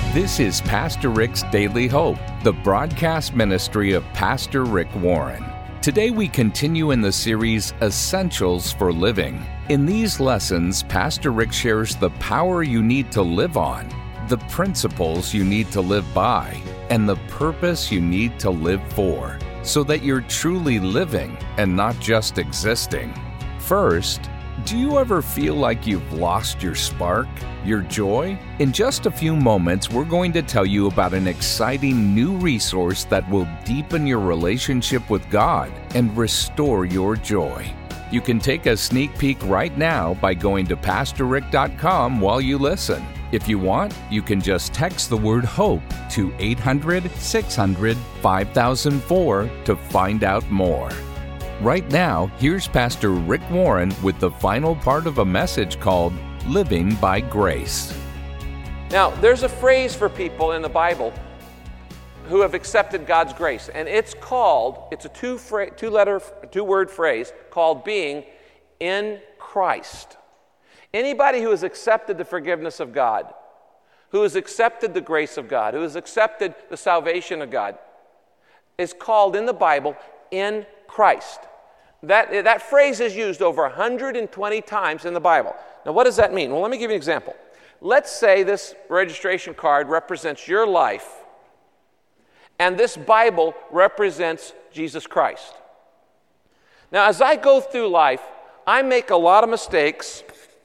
This is Pastor Rick's Daily Hope, the broadcast ministry of Pastor Rick Warren. Today we continue in the series Essentials for Living. In these lessons, Pastor Rick shares the power you need to live on, the principles you need to live by, and the purpose you need to live for, so that you're truly living and not just existing. First, do you ever feel like you've lost your spark, your joy? In just a few moments, we're going to tell you about an exciting new resource that will deepen your relationship with God and restore your joy. You can take a sneak peek right now by going to PastorRick.com while you listen. If you want, you can just text the word HOPE to 800-600-5004 to find out more. Right now, here's Pastor Rick Warren with the final part of a message called Living by Grace. Now, there's a phrase for people in the Bible who have accepted God's grace, and it's a two-word phrase called being in Christ. Anybody who has accepted the forgiveness of God, who has accepted the grace of God, who has accepted the salvation of God, is called in the Bible in Christ. That phrase is used over 120 times in the Bible. Now, what does that mean? Well, let me give you an example. Let's say this registration card represents your life, and this Bible represents Jesus Christ. Now, as I go through life, I make a lot of mistakes,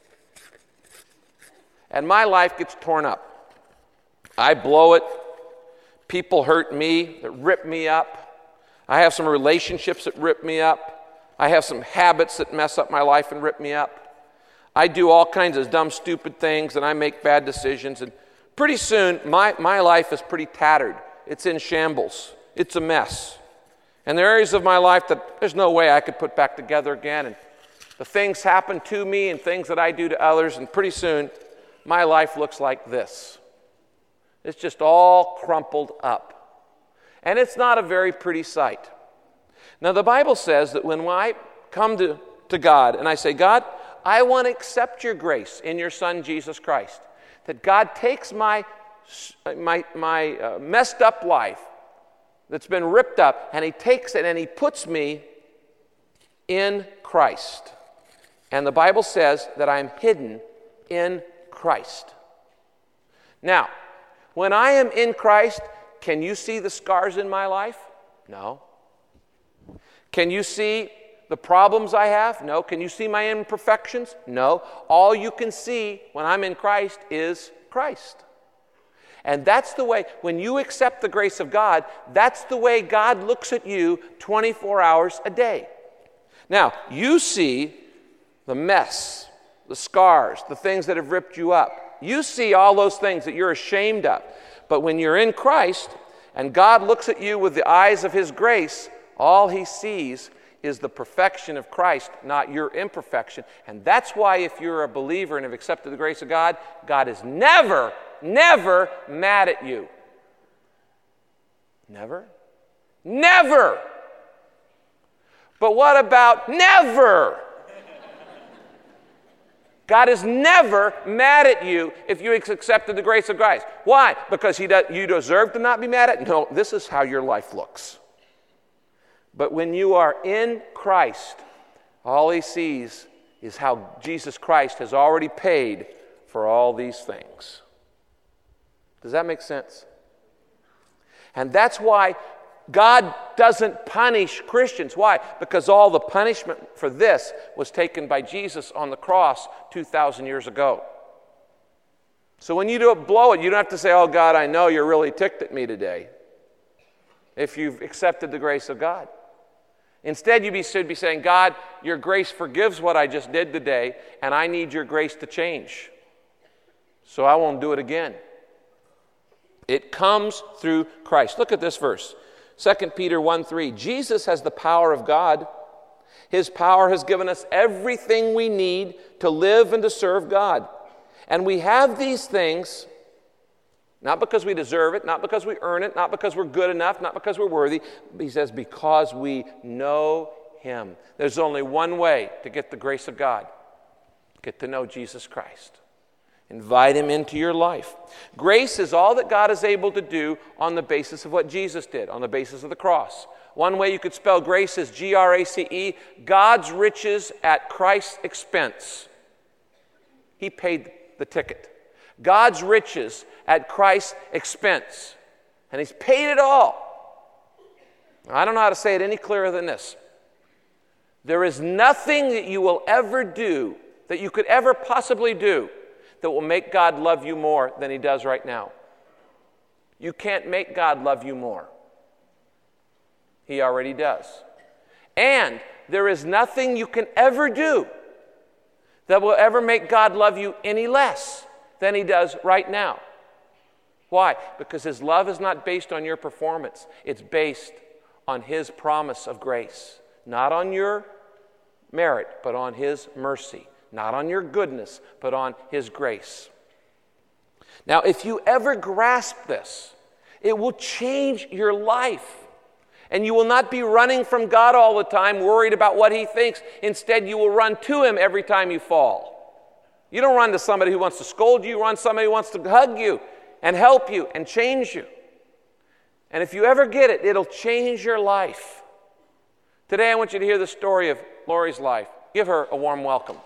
and my life gets torn up. I blow it. People hurt me, that rip me up. I have some relationships that rip me up. I have some habits that mess up my life and rip me up. I do all kinds of dumb, stupid things, and I make bad decisions. And pretty soon, my life is pretty tattered. It's in shambles. It's a mess. And there are areas of my life that there's no way I could put back together again. And the things happen to me and things that I do to others, and pretty soon, my life looks like this. It's just all crumpled up. And it's not a very pretty sight. Now, the Bible says that when I come to God and I say, God, I want to accept your grace in your Son, Jesus Christ, that God takes my messed up life that's been ripped up, and he takes it and he puts me in Christ. And the Bible says that I'm hidden in Christ. Now, when I am in Christ, can you see the scars in my life? No. Can you see the problems I have? No. Can you see my imperfections? No. All you can see when I'm in Christ is Christ. And that's the way, when you accept the grace of God, that's the way God looks at you 24 hours a day. Now, you see the mess, the scars, the things that have ripped you up. You see all those things that you're ashamed of. But when you're in Christ and God looks at you with the eyes of his grace, all he sees is the perfection of Christ, not your imperfection. And that's why if you're a believer and have accepted the grace of God, God is never, never mad at you. Never? Never! But what about never? God is never mad at you if you accepted the grace of Christ. Why? Because you deserve to not be mad at? No, this is how your life looks. But when you are in Christ, all he sees is how Jesus Christ has already paid for all these things. Does that make sense? And that's why God doesn't punish Christians. Why? Because all the punishment for this was taken by Jesus on the cross 2,000 years ago. So when you blow it, you don't have to say, oh, God, I know you're really ticked at me today, if you've accepted the grace of God. Instead, you should be saying, God, your grace forgives what I just did today, and I need your grace to change, so I won't do it again. It comes through Christ. Look at this verse, 2 Peter 1:3. Jesus has the power of God. His power has given us everything we need to live and to serve God. And we have these things not because we deserve it, not because we earn it, not because we're good enough, not because we're worthy. He says because we know him. There's only one way to get the grace of God. Get to know Jesus Christ. Invite him into your life. Grace is all that God is able to do on the basis of what Jesus did, on the basis of the cross. One way you could spell grace is G-R-A-C-E, God's riches at Christ's expense. He paid the ticket. God's riches at Christ's expense. And he's paid it all. I don't know how to say it any clearer than this. There is nothing that you will ever do, that you could ever possibly do, that will make God love you more than he does right now. You can't make God love you more. He already does. And there is nothing you can ever do that will ever make God love you any less than he does right now. Why? Because his love is not based on your performance. It's based on his promise of grace. Not on your merit, but on his mercy. Not on your goodness, but on his grace. Now, if you ever grasp this, it will change your life. And you will not be running from God all the time, worried about what he thinks. Instead, you will run to him every time you fall. You don't run to somebody who wants to scold you. You run to somebody who wants to hug you and help you and change you. And if you ever get it, it'll change your life. Today, I want you to hear the story of Lori's life. Give her a warm welcome.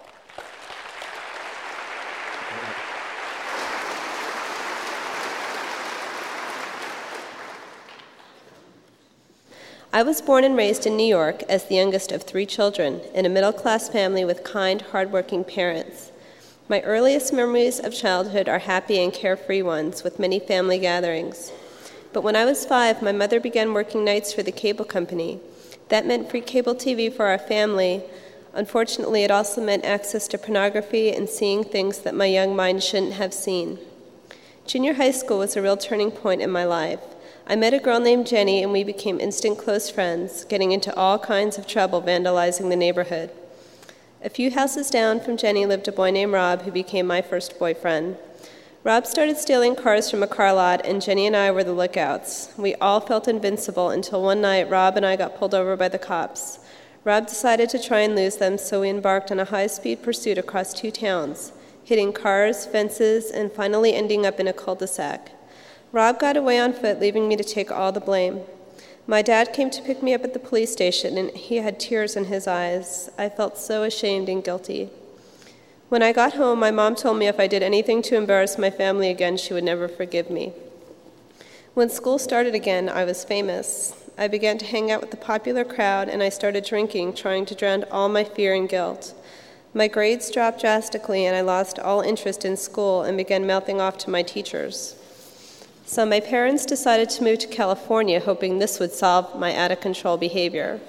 I was born and raised in New York as the youngest of 3 children in a middle-class family with kind, hardworking parents. My earliest memories of childhood are happy and carefree ones with many family gatherings. But when I was 5, my mother began working nights for the cable company. That meant free cable TV for our family. Unfortunately, it also meant access to pornography and seeing things that my young mind shouldn't have seen. Junior high school was a real turning point in my life. I met a girl named Jenny, and we became instant close friends, getting into all kinds of trouble vandalizing the neighborhood. A few houses down from Jenny lived a boy named Rob, who became my first boyfriend. Rob started stealing cars from a car lot, and Jenny and I were the lookouts. We all felt invincible until one night Rob and I got pulled over by the cops. Rob decided to try and lose them, so we embarked on a high-speed pursuit across 2 towns, hitting cars, fences, and finally ending up in a cul-de-sac. Rob got away on foot, leaving me to take all the blame. My dad came to pick me up at the police station, and he had tears in his eyes. I felt so ashamed and guilty. When I got home, my mom told me if I did anything to embarrass my family again, she would never forgive me. When school started again, I was famous. I began to hang out with the popular crowd, and I started drinking, trying to drown all my fear and guilt. My grades dropped drastically, and I lost all interest in school and began mouthing off to my teachers. So my parents decided to move to California, hoping this would solve my out-of-control behavior.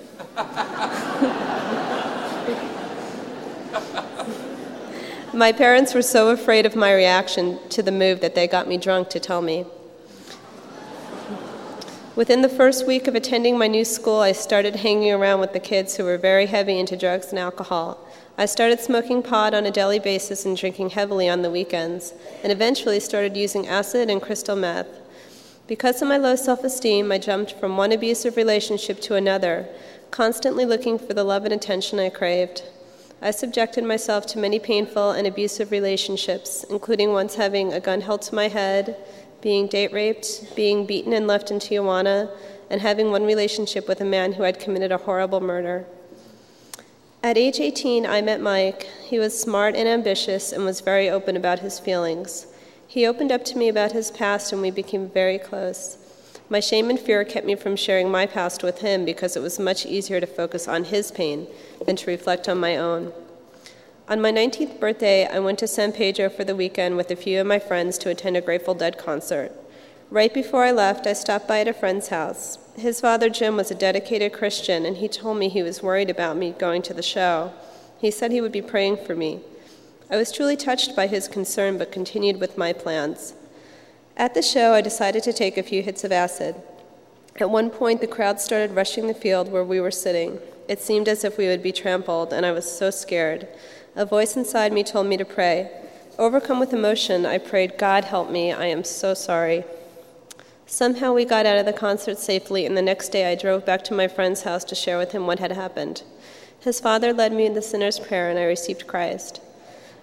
My parents were so afraid of my reaction to the move that they got me drunk to tell me. Within the first week of attending my new school, I started hanging around with the kids who were very heavy into drugs and alcohol. I started smoking pot on a daily basis and drinking heavily on the weekends, and eventually started using acid and crystal meth. Because of my low self-esteem, I jumped from one abusive relationship to another, constantly looking for the love and attention I craved. I subjected myself to many painful and abusive relationships, including once having a gun held to my head, being date raped, being beaten and left in Tijuana, and having one relationship with a man who had committed a horrible murder. At age 18, I met Mike. He was smart and ambitious and was very open about his feelings. He opened up to me about his past, and we became very close. My shame and fear kept me from sharing my past with him because it was much easier to focus on his pain than to reflect on my own. On my 19th birthday, I went to San Pedro for the weekend with a few of my friends to attend a Grateful Dead concert. Right before I left, I stopped by at a friend's house. His father, Jim, was a dedicated Christian, and he told me he was worried about me going to the show. He said he would be praying for me. I was truly touched by his concern, but continued with my plans. At the show, I decided to take a few hits of acid. At one point, the crowd started rushing the field where we were sitting. It seemed as if we would be trampled, and I was so scared. A voice inside me told me to pray. Overcome with emotion, I prayed, "God help me, I am so sorry." Somehow we got out of the concert safely, and the next day I drove back to my friend's house to share with him what had happened. His father led me in the sinner's prayer, and I received Christ.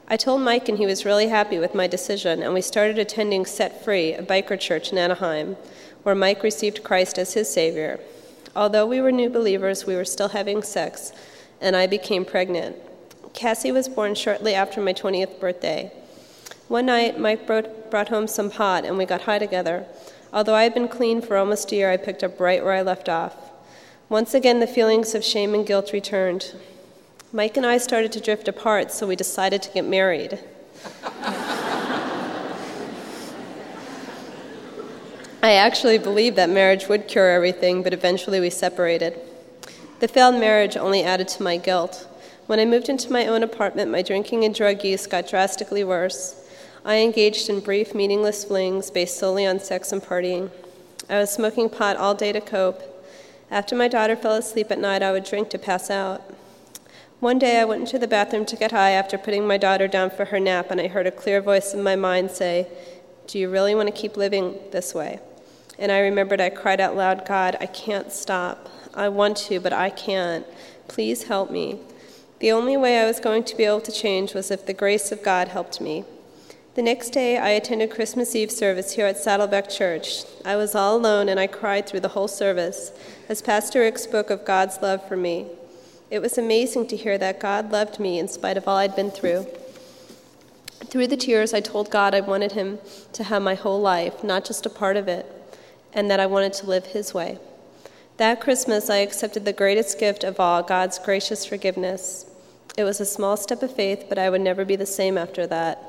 I told Mike, and he was really happy with my decision, and we started attending Set Free, a biker church in Anaheim, where Mike received Christ as his Savior. Although we were new believers, we were still having sex, and I became pregnant. Cassie was born shortly after my 20th birthday. One night, Mike brought home some pot, and we got high together. Although I had been clean for almost a year, I picked up right where I left off. Once again, the feelings of shame and guilt returned. Mike and I started to drift apart, so we decided to get married. I actually believed that marriage would cure everything, but eventually we separated. The failed marriage only added to my guilt. When I moved into my own apartment, my drinking and drug use got drastically worse. I engaged in brief, meaningless flings based solely on sex and partying. I was smoking pot all day to cope. After my daughter fell asleep at night, I would drink to pass out. One day, I went into the bathroom to get high after putting my daughter down for her nap, and I heard a clear voice in my mind say, "Do you really want to keep living this way?" And I remembered I cried out loud, "God, I can't stop. I want to, but I can't. Please help me." The only way I was going to be able to change was if the grace of God helped me. The next day, I attended Christmas Eve service here at Saddleback Church. I was all alone, and I cried through the whole service as Pastor Rick spoke of God's love for me. It was amazing to hear that God loved me in spite of all I'd been through. Through the tears, I told God I wanted him to have my whole life, not just a part of it, and that I wanted to live his way. That Christmas, I accepted the greatest gift of all, God's gracious forgiveness. It was a small step of faith, but I would never be the same after that.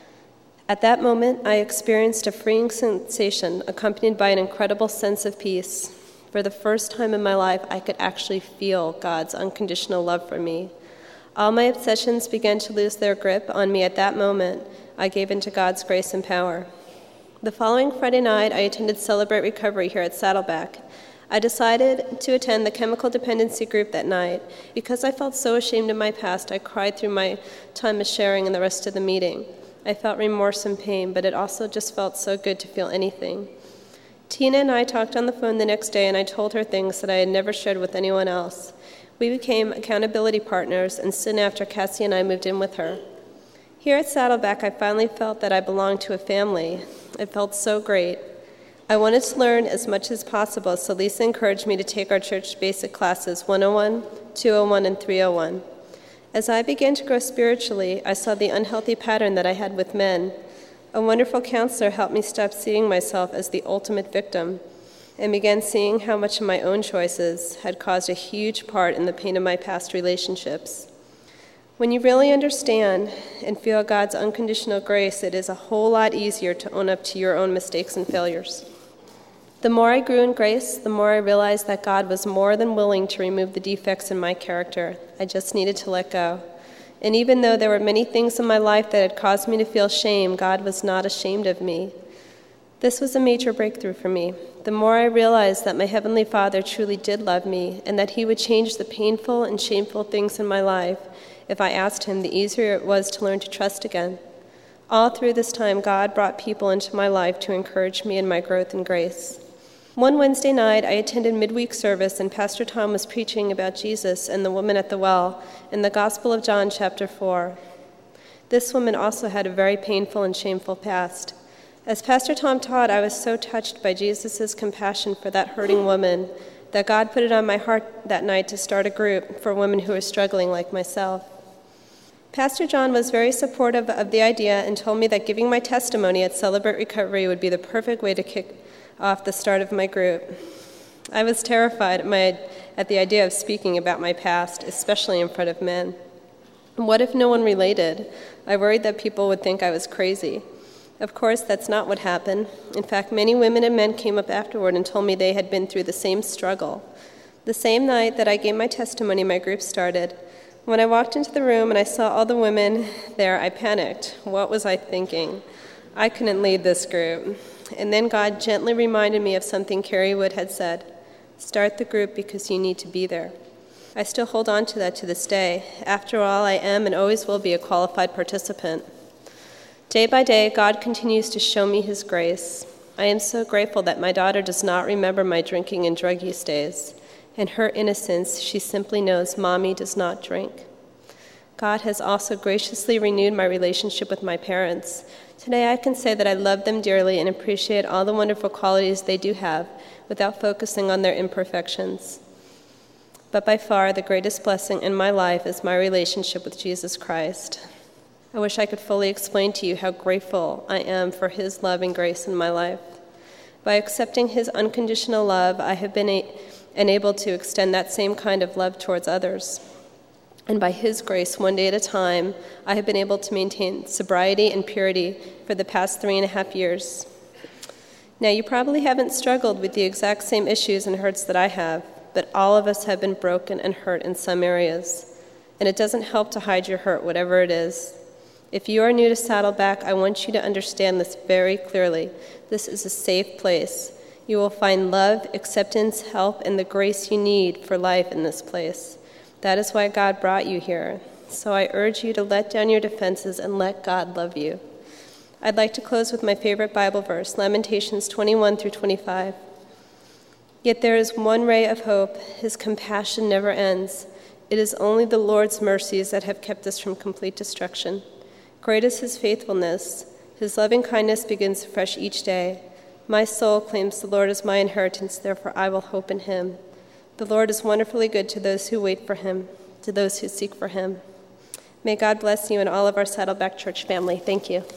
At that moment, I experienced a freeing sensation accompanied by an incredible sense of peace. For the first time in my life, I could actually feel God's unconditional love for me. All my obsessions began to lose their grip on me at that moment. I gave into God's grace and power. The following Friday night, I attended Celebrate Recovery here at Saddleback. I decided to attend the chemical dependency group that night. Because I felt so ashamed of my past, I cried through my time of sharing and the rest of the meeting. I felt remorse and pain, but it also just felt so good to feel anything. Tina and I talked on the phone the next day, and I told her things that I had never shared with anyone else. We became accountability partners, and soon after, Cassie and I moved in with her. Here at Saddleback, I finally felt that I belonged to a family. It felt so great. I wanted to learn as much as possible, so Lisa encouraged me to take our church basic classes 101, 201, and 301. As I began to grow spiritually, I saw the unhealthy pattern that I had with men. A wonderful counselor helped me stop seeing myself as the ultimate victim and began seeing how much of my own choices had caused a huge part in the pain of my past relationships. When you really understand and feel God's unconditional grace, it is a whole lot easier to own up to your own mistakes and failures. The more I grew in grace, the more I realized that God was more than willing to remove the defects in my character. I just needed to let go. And even though there were many things in my life that had caused me to feel shame, God was not ashamed of me. This was a major breakthrough for me. The more I realized that my Heavenly Father truly did love me and that He would change the painful and shameful things in my life if I asked Him, the easier it was to learn to trust again. All through this time, God brought people into my life to encourage me in my growth in grace. One Wednesday night, I attended midweek service, and Pastor Tom was preaching about Jesus and the woman at the well in the Gospel of John, chapter 4. This woman also had a very painful and shameful past. As Pastor Tom taught, I was so touched by Jesus' compassion for that hurting woman that God put it on my heart that night to start a group for women who were struggling like myself. Pastor John was very supportive of the idea and told me that giving my testimony at Celebrate Recovery would be the perfect way to kick off the start of my group. I was terrified at the idea of speaking about my past, especially in front of men. What if no one related? I worried that people would think I was crazy. Of course, that's not what happened. In fact, many women and men came up afterward and told me they had been through the same struggle. The same night that I gave my testimony, my group started. When I walked into the room and I saw all the women there, I panicked. What was I thinking? I couldn't lead this group. And then God gently reminded me of something Carrie Wood had said. Start the group because you need to be there. I still hold on to that to this day. After all, I am and always will be a qualified participant. Day by day, God continues to show me His grace. I am so grateful that my daughter does not remember my drinking and drug use days. In her innocence, she simply knows Mommy does not drink. God has also graciously renewed my relationship with my parents. Today I can say that I love them dearly and appreciate all the wonderful qualities they do have without focusing on their imperfections. But by far, the greatest blessing in my life is my relationship with Jesus Christ. I wish I could fully explain to you how grateful I am for his love and grace in my life. By accepting his unconditional love, I have been enabled to extend that same kind of love towards others. And by his grace, one day at a time, I have been able to maintain sobriety and purity for the past 3.5 years. Now, you probably haven't struggled with the exact same issues and hurts that I have, but all of us have been broken and hurt in some areas. And it doesn't help to hide your hurt, whatever it is. If you are new to Saddleback, I want you to understand this very clearly. This is a safe place. You will find love, acceptance, help, and the grace you need for life in this place. That is why God brought you here. So I urge you to let down your defenses and let God love you. I'd like to close with my favorite Bible verse, Lamentations 21-25. Yet there is one ray of hope. His compassion never ends. It is only the Lord's mercies that have kept us from complete destruction. Great is his faithfulness. His loving kindness begins afresh each day. My soul claims the Lord as my inheritance, therefore I will hope in him. The Lord is wonderfully good to those who wait for him, to those who seek for him. May God bless you and all of our Saddleback Church family. Thank you.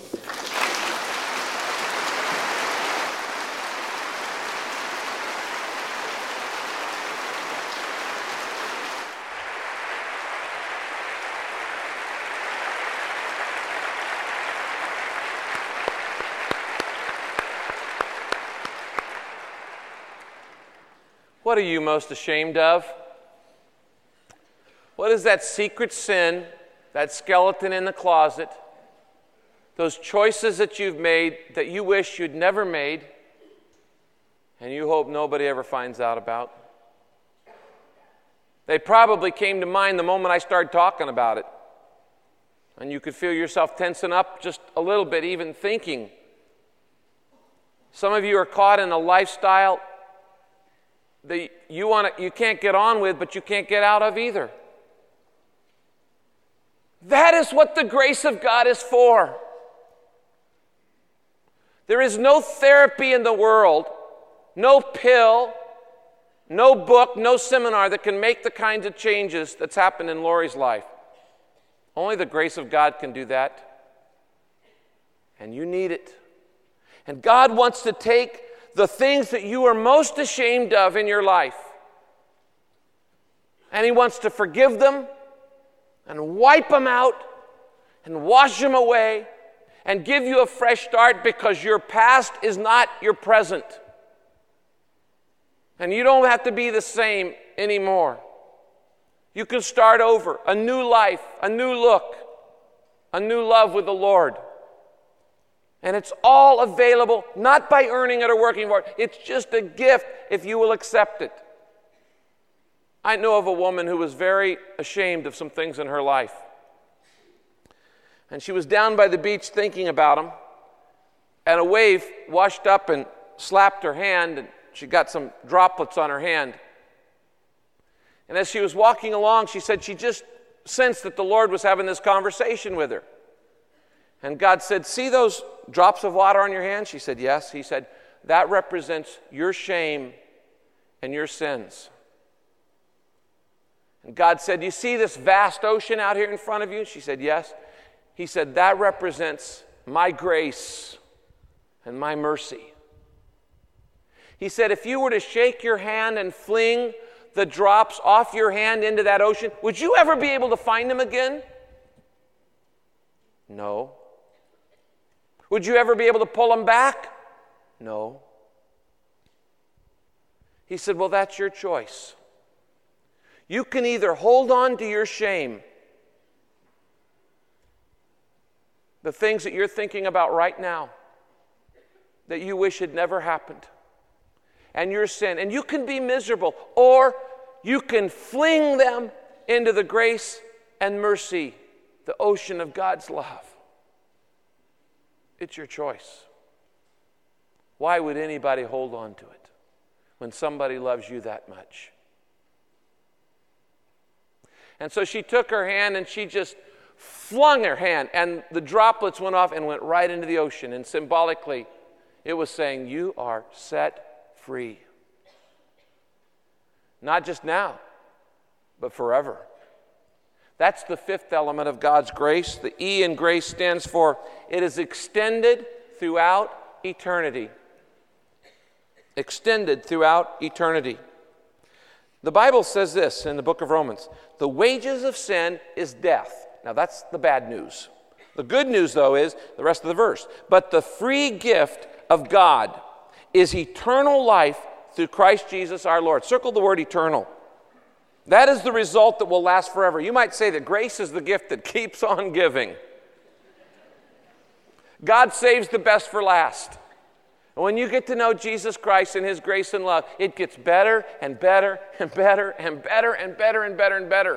What are you most ashamed of? What is that secret sin, that skeleton in the closet, those choices that you've made that you wish you'd never made and you hope nobody ever finds out about? They probably came to mind the moment I started talking about it. And you could feel yourself tensing up just a little bit, even thinking. Some of you are caught in a lifestyle that you can't get on with, but you can't get out of either. That is what the grace of God is for. There is no therapy in the world, no pill, no book, no seminar that can make the kinds of changes that's happened in Lori's life. Only the grace of God can do that. And you need it. And God wants to take the things that you are most ashamed of in your life, and he wants to forgive them and wipe them out and wash them away and give you a fresh start, because your past is not your present. And you don't have to be the same anymore. You can start over, a new life, a new look, a new love with the Lord. And it's all available, not by earning it or working for it. It's just a gift if you will accept it. I know of a woman who was very ashamed of some things in her life. And she was down by the beach thinking about them. And a wave washed up and slapped her hand, and she got some droplets on her hand. And as she was walking along, she said she just sensed that the Lord was having this conversation with her. And God said, "See those drops of water on your hand?" She said, "Yes." He said, "That represents your shame and your sins." And God said, "You see this vast ocean out here in front of you?" She said, "Yes." He said, "That represents my grace and my mercy." He said, "If you were to shake your hand and fling the drops off your hand into that ocean, would you ever be able to find them again?" No. Would you ever be able to pull them back? No. He said, "Well, that's your choice. You can either hold on to your shame, the things that you're thinking about right now that you wish had never happened, and your sin, and you can be miserable, or you can fling them into the grace and mercy, the ocean of God's love. It's your choice. Why would anybody hold on to it when somebody loves you that much? And so she took her hand and she just flung their hand, and the droplets went off and went right into the ocean. And symbolically, it was saying, you are set free. Not just now, but forever. That's the fifth element of God's grace. The E in grace stands for it is extended throughout eternity. Extended throughout eternity. The Bible says this in the book of Romans, the wages of sin is death. Now that's the bad news. The good news, though, is the rest of the verse. But the free gift of God is eternal life through Christ Jesus our Lord. Circle the word eternal. That is the result that will last forever. You might say that grace is the gift that keeps on giving. God saves the best for last. And when you get to know Jesus Christ and His grace and love, it gets better and better and better and better and better and better and better.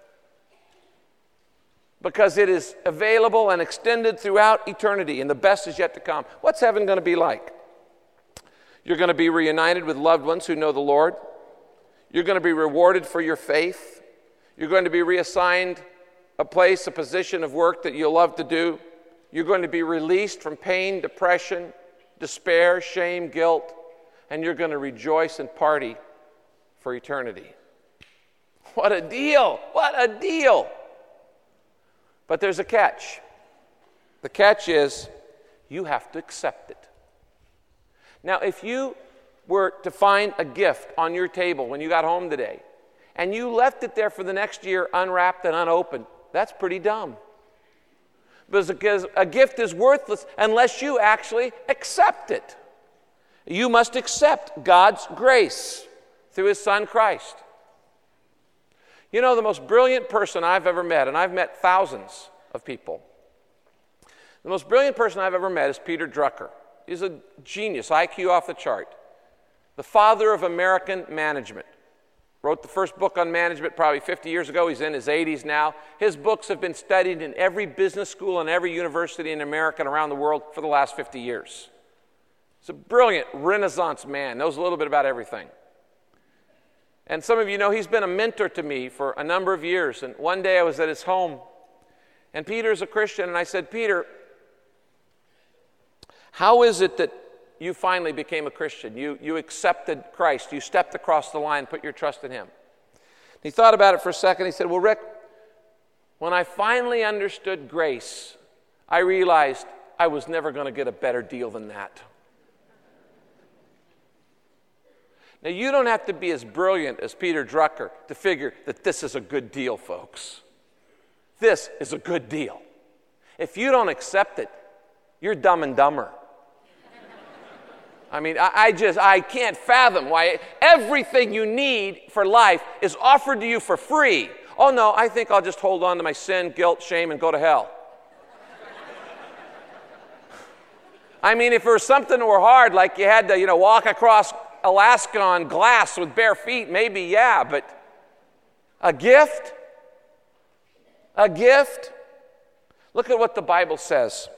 Because it is available and extended throughout eternity, and the best is yet to come. What's heaven going to be like? You're going to be reunited with loved ones who know the Lord. You're going to be rewarded for your faith. You're going to be reassigned a place, a position of work that you'll love to do. You're going to be released from pain, depression, despair, shame, guilt, and you're going to rejoice and party for eternity. What a deal! What a deal! But there's a catch. The catch is you have to accept it. Now, if you were to find a gift on your table when you got home today, and you left it there for the next year unwrapped and unopened, that's pretty dumb. Because a gift is worthless unless you actually accept it. You must accept God's grace through His Son Christ. You know, the most brilliant person I've ever met, and I've met thousands of people, the most brilliant person I've ever met is Peter Drucker. He's a genius, IQ off the chart. The father of American management. Wrote the first book on management probably 50 years ago. He's in his 80s now. His books have been studied in every business school and every university in America and around the world for the last 50 years. He's a brilliant Renaissance man, knows a little bit about everything. And some of you know he's been a mentor to me for a number of years. And one day I was at his home, and Peter's a Christian, and I said, Peter, how is it that you finally became a Christian? You accepted Christ. You stepped across the line, put your trust in Him. He thought about it for a second. He said, well, Rick, when I finally understood grace, I realized I was never going to get a better deal than that. Now, you don't have to be as brilliant as Peter Drucker to figure that this is a good deal, folks. This is a good deal. If you don't accept it, you're dumb and dumber. I mean, I can't fathom why everything you need for life is offered to you for free. Oh, no, I think I'll just hold on to my sin, guilt, shame, and go to hell. I mean, if it was something that were hard, like you had to, walk across Alaska on glass with bare feet, maybe, yeah, but a gift? A gift? Look at what the Bible says.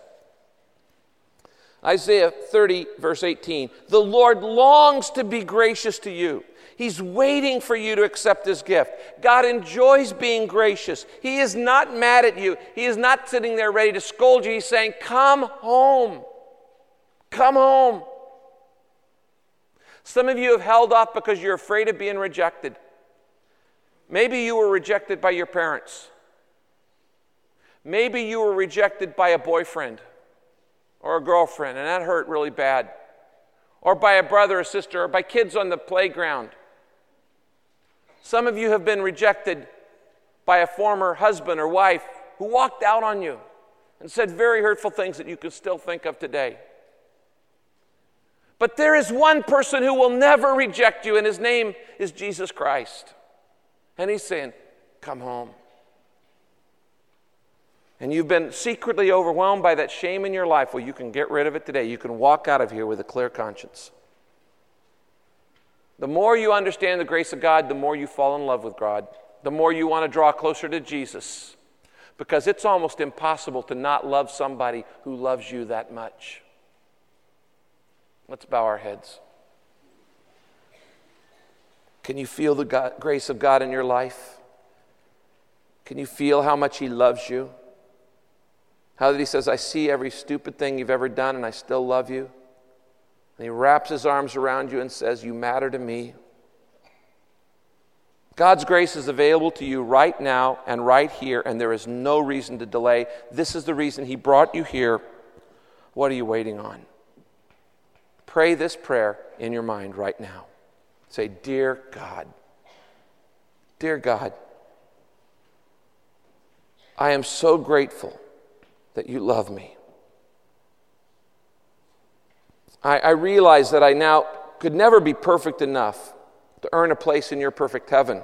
Isaiah 30, verse 18. The Lord longs to be gracious to you. He's waiting for you to accept His gift. God enjoys being gracious. He is not mad at you. He is not sitting there ready to scold you. He's saying, come home. Come home. Some of you have held off because you're afraid of being rejected. Maybe you were rejected by your parents. Maybe you were rejected by a boyfriend or a girlfriend, and that hurt really bad. Or by a brother or sister, or by kids on the playground. Some of you have been rejected by a former husband or wife who walked out on you and said very hurtful things that you can still think of today. But there is one person who will never reject you, and His name is Jesus Christ. And He's saying, come home. And you've been secretly overwhelmed by that shame in your life. Well, you can get rid of it today. You can walk out of here with a clear conscience. The more you understand the grace of God, the more you fall in love with God. The more you want to draw closer to Jesus. Because it's almost impossible to not love somebody who loves you that much. Let's bow our heads. Can you feel the grace of God in your life? Can you feel how much He loves you? How that he says, I see every stupid thing you've ever done and I still love you. And he wraps his arms around you and says, you matter to me. God's grace is available to you right now and right here, and there is no reason to delay. This is the reason he brought you here. What are you waiting on? Pray this prayer in your mind right now. Say, dear God, I am so grateful that you love me. I realize that I now could never be perfect enough to earn a place in your perfect heaven.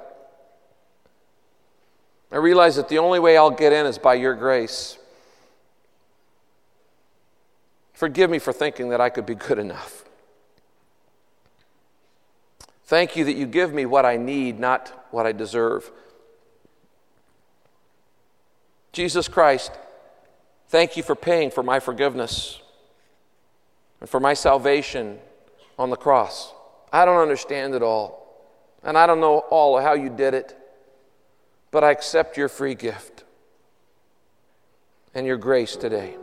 I realize that the only way I'll get in is by your grace. Forgive me for thinking that I could be good enough. Thank you that you give me what I need, not what I deserve. Jesus Christ, thank you for paying for my forgiveness and for my salvation on the cross. I don't understand it all, and I don't know all of how you did it, but I accept your free gift and your grace today.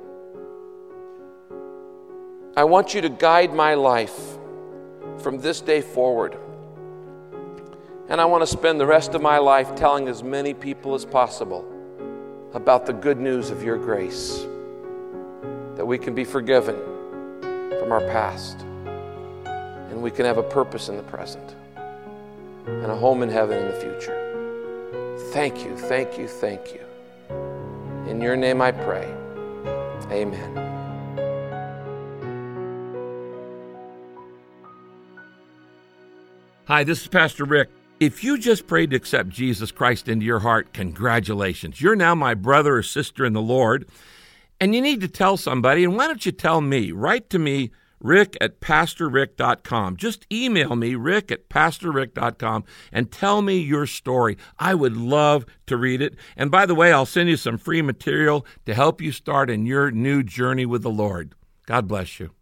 I want you to guide my life from this day forward. And I want to spend the rest of my life telling as many people as possible about the good news of your grace, that we can be forgiven from our past, and we can have a purpose in the present and a home in heaven in the future. Thank you, thank you, thank you. In your name I pray. Amen. Hi, this is Pastor Rick. If you just prayed to accept Jesus Christ into your heart, congratulations. You're now my brother or sister in the Lord, and you need to tell somebody. And why don't you tell me? Write to me, rick@pastorrick.com. Just email me, rick@pastorrick.com, and tell me your story. I would love to read it. And by the way, I'll send you some free material to help you start in your new journey with the Lord. God bless you.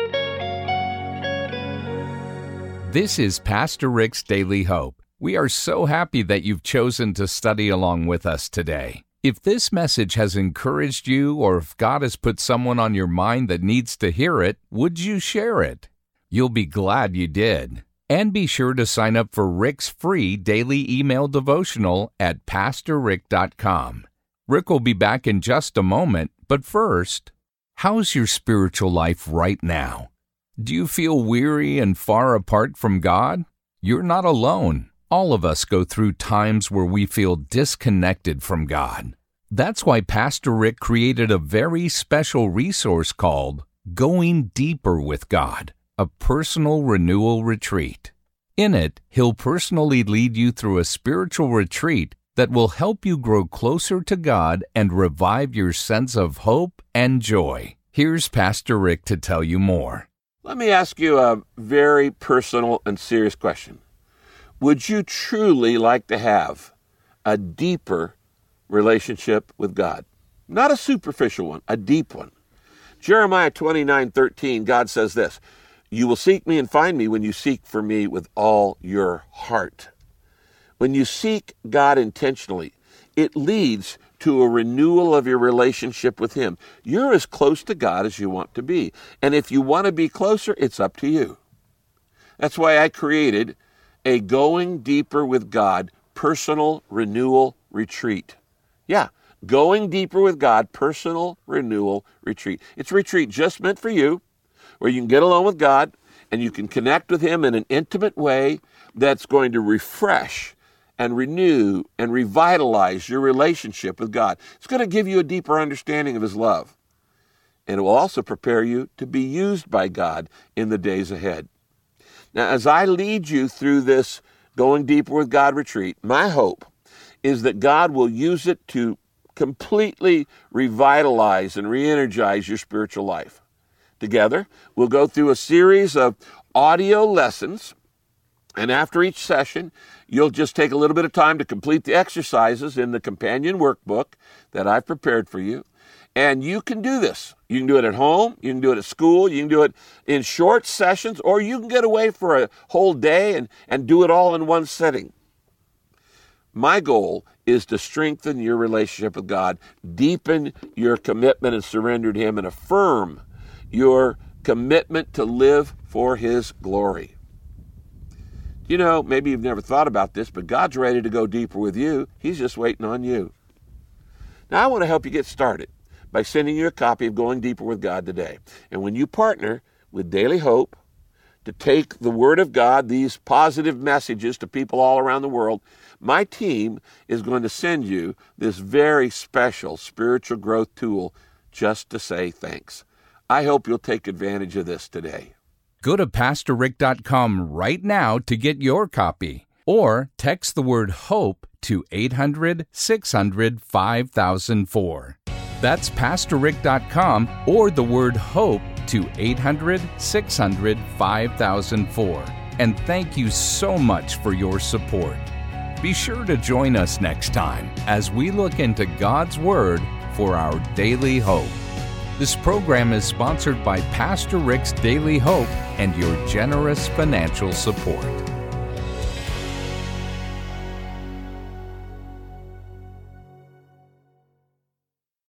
This is Pastor Rick's Daily Hope. We are so happy that you've chosen to study along with us today. If this message has encouraged you, or if God has put someone on your mind that needs to hear it, would you share it? You'll be glad you did. And be sure to sign up for Rick's free daily email devotional at pastorrick.com. Rick will be back in just a moment, but first, how's your spiritual life right now? Do you feel weary and far apart from God? You're not alone. All of us go through times where we feel disconnected from God. That's why Pastor Rick created a very special resource called Going Deeper with God, a personal renewal retreat. In it, he'll personally lead you through a spiritual retreat that will help you grow closer to God and revive your sense of hope and joy. Here's Pastor Rick to tell you more. Let me ask you a very personal and serious question. Would you truly like to have a deeper relationship with God? Not a superficial one, a deep one. Jeremiah 29:13, God says this, "You will seek me and find me when you seek for me with all your heart." When you seek God intentionally, it leads to a renewal of your relationship with Him. You're as close to God as you want to be. And if you want to be closer, it's up to you. That's why I created a Going Deeper with God personal renewal retreat. Yeah, Going Deeper with God personal renewal retreat. It's a retreat just meant for you, where you can get alone with God and you can connect with Him in an intimate way that's going to refresh and renew and revitalize your relationship with God. It's going to give you a deeper understanding of His love. And it will also prepare you to be used by God in the days ahead. Now, as I lead you through this Going Deeper with God retreat, my hope is that God will use it to completely revitalize and re-energize your spiritual life. Together, we'll go through a series of audio lessons, and after each session, you'll just take a little bit of time to complete the exercises in the companion workbook that I've prepared for you. And you can do this. You can do it at home, you can do it at school, you can do it in short sessions, or you can get away for a whole day and do it all in one setting. My goal is to strengthen your relationship with God, deepen your commitment and surrender to Him, and affirm your commitment to live for His glory. You know, maybe you've never thought about this, but God's ready to go deeper with you. He's just waiting on you. Now, I want to help you get started by sending you a copy of Going Deeper with God today. And when you partner with Daily Hope to take the Word of God, these positive messages to people all around the world, my team is going to send you this very special spiritual growth tool just to say thanks. I hope you'll take advantage of this today. Go to PastorRick.com right now to get your copy, or text the word HOPE to 800-600-5004. That's PastorRick.com or the word HOPE to 800-600-5004. And thank you so much for your support. Be sure to join us next time as we look into God's Word for our daily hope. This program is sponsored by Pastor Rick's Daily Hope and your generous financial support.